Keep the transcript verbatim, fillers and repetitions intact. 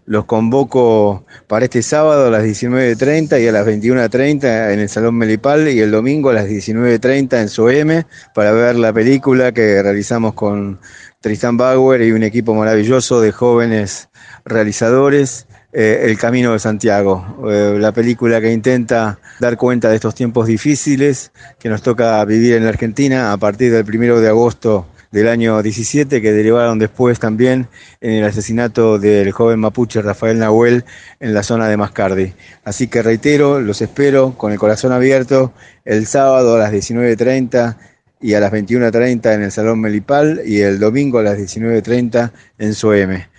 los convoco para este sábado a las diecinueve treinta y a las veintiuna treinta en el Salón Melipal y el domingo a las diecinueve treinta en SOEME para ver la película que realizamos con Tristán Bauer y un equipo maravilloso de jóvenes realizadores, eh, El Camino de Santiago, eh, la película que intenta dar cuenta de estos tiempos difíciles que nos toca vivir en la Argentina a partir del primero de agosto del año diecisiete, que derivaron después también en el asesinato del joven mapuche Rafael Nahuel en la zona de Mascardi. Así que reitero, los espero con el corazón abierto el sábado a las diecinueve treinta y a las veintiuna treinta en el Salón Melipal y el domingo a las diecinueve treinta en SOEME.